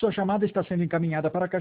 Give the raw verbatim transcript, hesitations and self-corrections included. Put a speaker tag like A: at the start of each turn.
A: Sua chamada está sendo encaminhada para a caixa